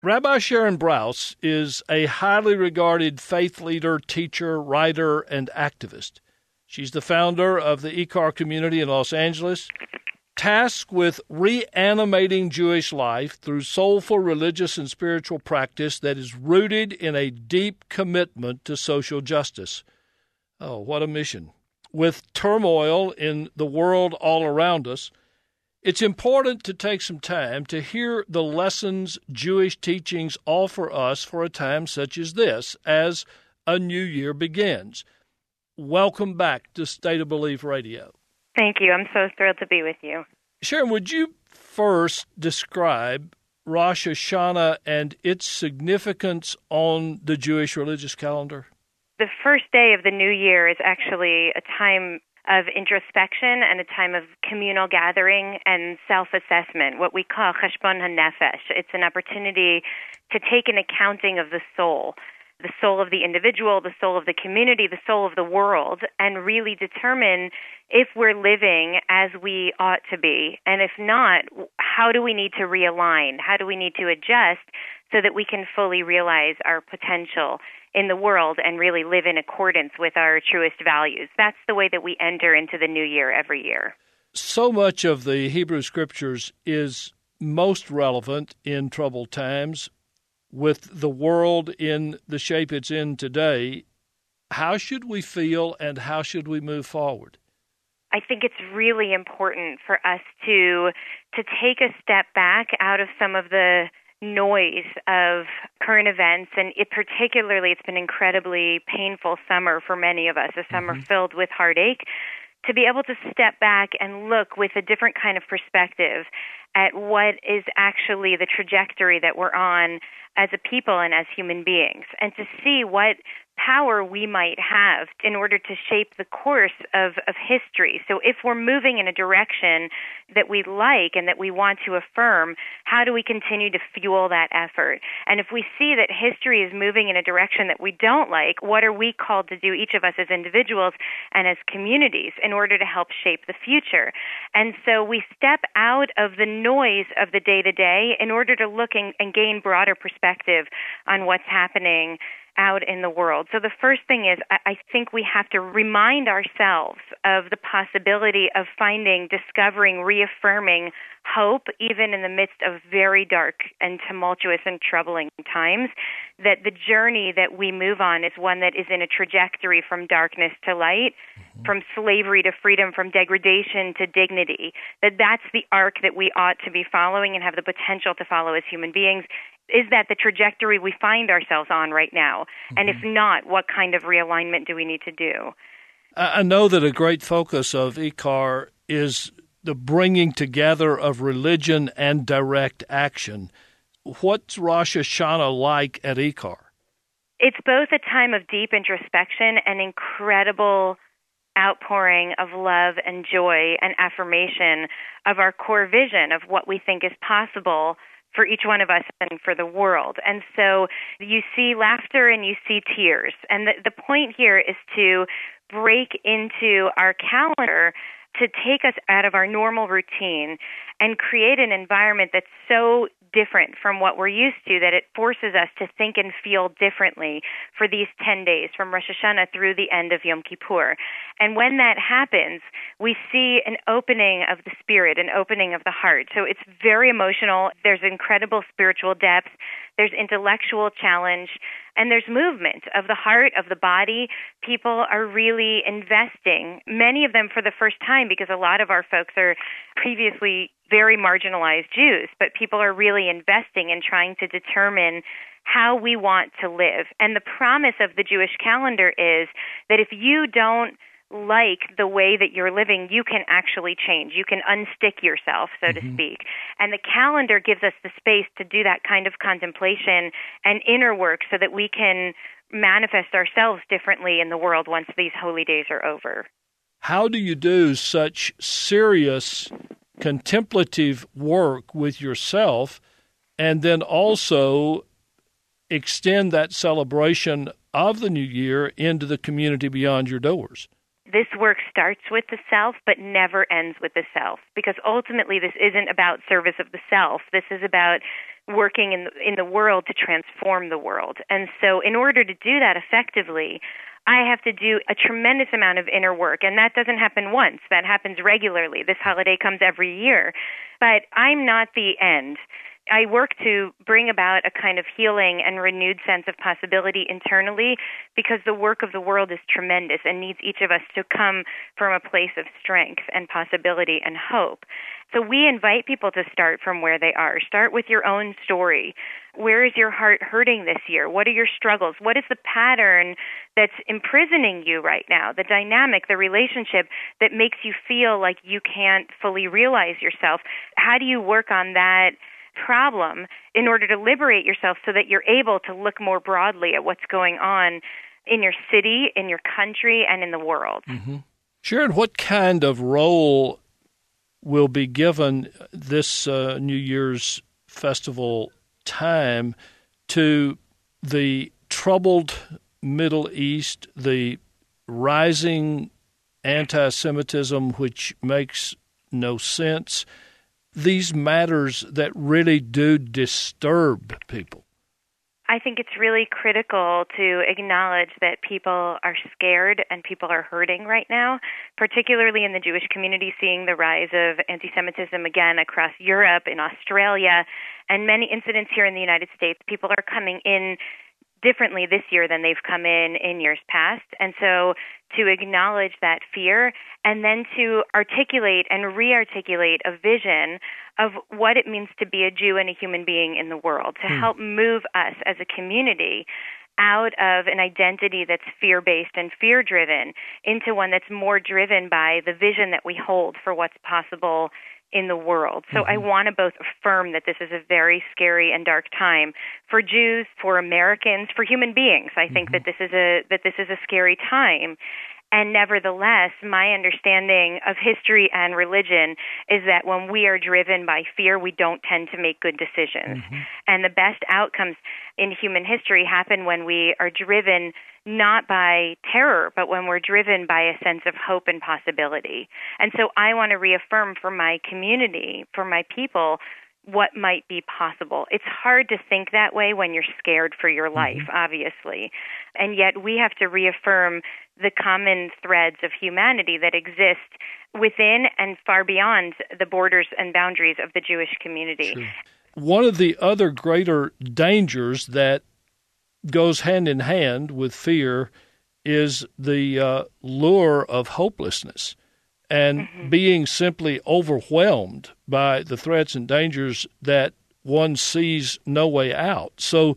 Rabbi Sharon Brous is a highly regarded faith leader, teacher, writer, and activist. She's the founder of the IKAR community in Los Angeles, tasked with reanimating Jewish life through soulful religious and spiritual practice that is rooted in a deep commitment to social justice. Oh, what a mission. With turmoil in the world all around us, it's important to take some time to hear the lessons Jewish teachings offer us for a time such as this, as a new year begins. Welcome back to State of Belief Radio. Thank you. I'm so thrilled to be with you. Sharon, would you first describe Rosh Hashanah and its significance on the Jewish religious calendar? The first day of the new year is actually a time of introspection and a time of communal gathering and self-assessment, what we call cheshbon hanefesh. It's an opportunity to take an accounting of the soul of the individual, the soul of the community, the soul of the world, and really determine if we're living as we ought to be. And if not, how do we need to realign? How do we need to adjust so that we can fully realize our potential in the world and really live in accordance with our truest values? That's the way that we enter into the new year every year. So much of the Hebrew Scriptures is most relevant in troubled times. With the world in the shape it's in today, how should we feel and how should we move forward? I think it's really important for us to take a step back out of some of the noise of current events, and particularly it's been an incredibly painful summer for many of us, a summer filled with heartache, to be able to step back and look with a different kind of perspective at what is actually the trajectory that we're on as a people and as human beings, and to see what power we might have in order to shape the course of history. So if we're moving in a direction that we like and that we want to affirm, how do we continue to fuel that effort? And if we see that history is moving in a direction that we don't like, what are we called to do, each of us as individuals and as communities, in order to help shape the future? And so we step out of the noise of the day-to-day in order to look and gain broader perspective on what's happening out in the world. So the first thing is, I think we have to remind ourselves of the possibility of finding, discovering, reaffirming hope, even in the midst of very dark and tumultuous and troubling times, that the journey that we move on is one that is in a trajectory from darkness to light, from slavery to freedom, from degradation to dignity, that's the arc that we ought to be following and have the potential to follow as human beings. Is that the trajectory we find ourselves on right now? And if not, what kind of realignment do we need to do? I know that a great focus of IKAR is the bringing together of religion and direct action. What's Rosh Hashanah like at IKAR? It's both a time of deep introspection and incredible outpouring of love and joy and affirmation of our core vision of what we think is possible for each one of us and for the world. And so you see laughter and you see tears. And the point here is to break into our calendar, to take us out of our normal routine and create an environment that's so different from what we're used to that it forces us to think and feel differently for these 10 days, from Rosh Hashanah through the end of Yom Kippur. And when that happens, we see an opening of the spirit, an opening of the heart. So it's very emotional. There's incredible spiritual depth. There's intellectual challenge, and there's movement of the heart, of the body. People are really investing, many of them for the first time, because a lot of our folks are previously very marginalized Jews, but people are really investing in trying to determine how we want to live. And the promise of the Jewish calendar is that if you don't like the way that you're living, you can actually change. You can unstick yourself, so to speak. And the calendar gives us the space to do that kind of contemplation and inner work so that we can manifest ourselves differently in the world once these holy days are over. How do you do such serious contemplative work with yourself and then also extend that celebration of the new year into the community beyond your doors? This work starts with the self, but never ends with the self, because ultimately this isn't about service of the self. This is about working in the world to transform the world. And so in order to do that effectively, I have to do a tremendous amount of inner work, and that doesn't happen once. That happens regularly. This holiday comes every year. But I'm not the end. I work to bring about a kind of healing and renewed sense of possibility internally, because the work of the world is tremendous and needs each of us to come from a place of strength and possibility and hope. So we invite people to start from where they are. Start with your own story. Where is your heart hurting this year? What are your struggles? What is the pattern that's imprisoning you right now? The dynamic, the relationship that makes you feel like you can't fully realize yourself. How do you work on that problem in order to liberate yourself so that you're able to look more broadly at what's going on in your city, in your country, and in the world? Mm-hmm. Sharon, what kind of role will be given this New Year's festival time to the troubled Middle East, the rising anti-Semitism, which makes no sense, these matters that really do disturb people? I think it's really critical to acknowledge that people are scared and people are hurting right now, particularly in the Jewish community, seeing the rise of anti-Semitism again across Europe, in Australia, and many incidents here in the United States. People are coming in differently this year than they've come in years past. And so to acknowledge that fear and then to articulate and re-articulate a vision of what it means to be a Jew and a human being in the world, to help move us as a community out of an identity that's fear-based and fear-driven into one that's more driven by the vision that we hold for what's possible in the world. So I want to both affirm that this is a very scary and dark time for Jews, for Americans, for human beings. I think that this is a scary time. And nevertheless, my understanding of history and religion is that when we are driven by fear, we don't tend to make good decisions. And the best outcomes in human history happen when we are driven not by terror, but when we're driven by a sense of hope and possibility. And so I want to reaffirm for my community, for my people, what might be possible. It's hard to think that way when you're scared for your life, obviously. And yet we have to reaffirm the common threads of humanity that exist within and far beyond the borders and boundaries of the Jewish community. Sure. One of the other greater dangers that goes hand in hand with fear is the lure of hopelessness and being simply overwhelmed by the threats and dangers that one sees no way out. So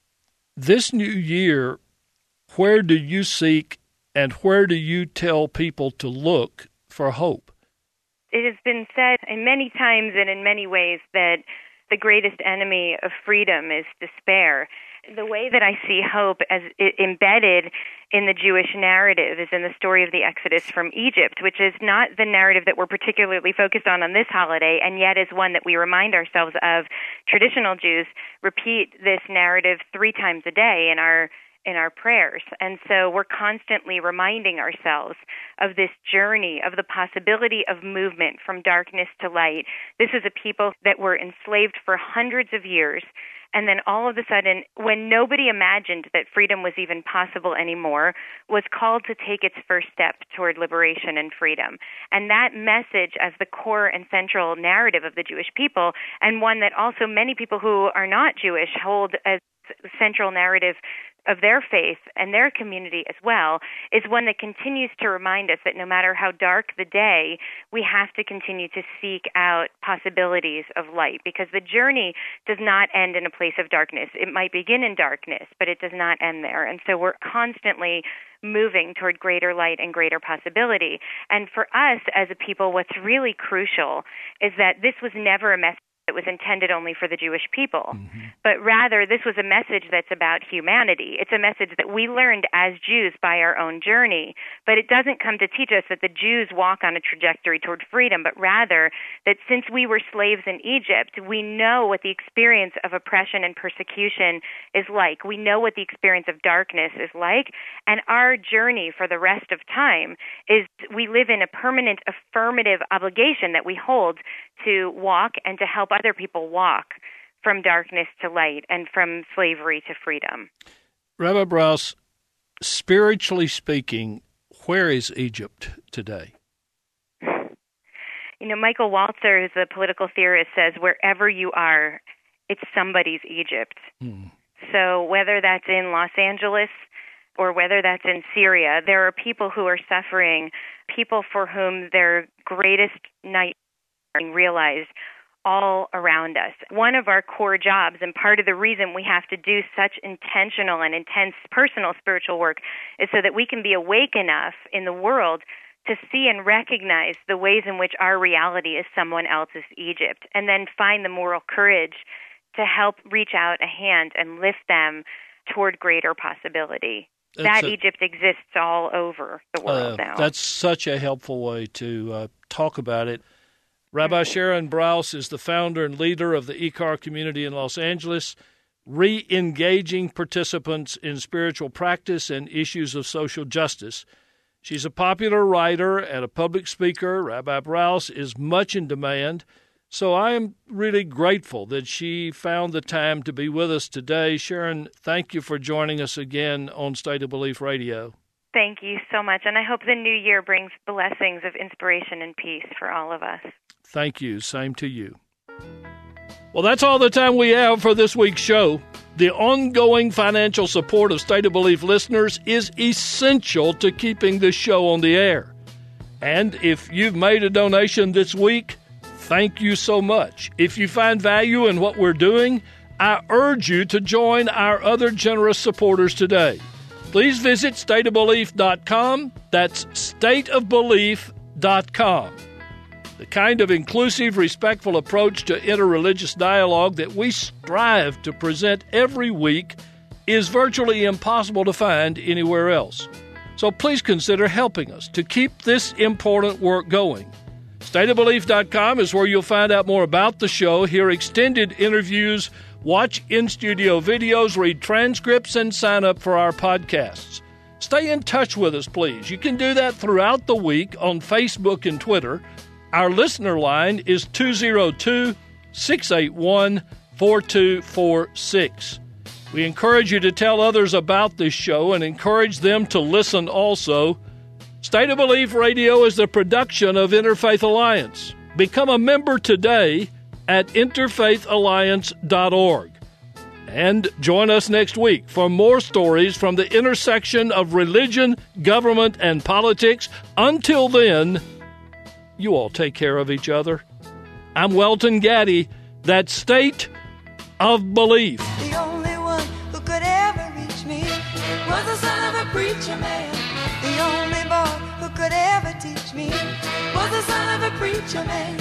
this new year, where do you seek and where do you tell people to look for hope? It has been said in many times and in many ways that the greatest enemy of freedom is despair. The way that I see hope as embedded in the Jewish narrative is in the story of the Exodus from Egypt, which is not the narrative that we're particularly focused on this holiday, and yet is one that we remind ourselves of. Traditional Jews repeat this narrative 3 times a day in our prayers. And so we're constantly reminding ourselves of this journey, of the possibility of movement from darkness to light. This is a people that were enslaved for hundreds of years. And then all of a sudden, when nobody imagined that freedom was even possible anymore, was called to take its first step toward liberation and freedom. And that message as the core and central narrative of the Jewish people, and one that also many people who are not Jewish hold as central narrative of their faith and their community as well, is one that continues to remind us that no matter how dark the day, we have to continue to seek out possibilities of light, because the journey does not end in a place of darkness. It might begin in darkness, but it does not end there. And so we're constantly moving toward greater light and greater possibility. And for us as a people, what's really crucial is that this was never a message that was intended only for the Jewish people, but rather this was a message that's about humanity. It's a message that we learned as Jews by our own journey, but it doesn't come to teach us that the Jews walk on a trajectory toward freedom, but rather that since we were slaves in Egypt, we know what the experience of oppression and persecution is like. We know what the experience of darkness is like, and our journey for the rest of time is we live in a permanent affirmative obligation that we hold to walk and to help other people walk from darkness to light and from slavery to freedom. Rabbi Brous, spiritually speaking, where is Egypt today? Michael Walzer, who's a political theorist, says wherever you are, it's somebody's Egypt. So whether that's in Los Angeles or whether that's in Syria, there are people who are suffering, people for whom their greatest nightmare is realized all around us. One of our core jobs, and part of the reason we have to do such intentional and intense personal spiritual work, is so that we can be awake enough in the world to see and recognize the ways in which our reality is someone else's Egypt, and then find the moral courage to help reach out a hand and lift them toward greater possibility. Egypt exists all over the world now. That's such a helpful way to talk about it. Rabbi Sharon Brous is the founder and leader of the IKAR community in Los Angeles, re-engaging participants in spiritual practice and issues of social justice. She's a popular writer and a public speaker. Rabbi Brous is much in demand, so I am really grateful that she found the time to be with us today. Sharon, thank you for joining us again on State of Belief Radio. Thank you so much, and I hope the new year brings blessings of inspiration and peace for all of us. Thank you. Same to you. Well, that's all the time we have for this week's show. The ongoing financial support of State of Belief listeners is essential to keeping this show on the air. And if you've made a donation this week, thank you so much. If you find value in what we're doing, I urge you to join our other generous supporters today. Please visit stateofbelief.com. That's stateofbelief.com. The kind of inclusive, respectful approach to interreligious dialogue that we strive to present every week is virtually impossible to find anywhere else. So please consider helping us to keep this important work going. Stateofbelief.com is where you'll find out more about the show, hear extended interviews, watch in-studio videos, read transcripts, and sign up for our podcasts. Stay in touch with us, please. You can do that throughout the week on Facebook and Twitter. Our listener line is 202-681-4246. We encourage you to tell others about this show and encourage them to listen also. State of Belief Radio is the production of Interfaith Alliance. Become a member today at interfaithalliance.org. And join us next week for more stories from the intersection of religion, government, and politics. Until then, you all take care of each other. I'm Welton Gaddy. That's State of Belief. The only one who could ever reach me was the son of a preacher man. The only boy who could ever teach me was the son of a preacher man.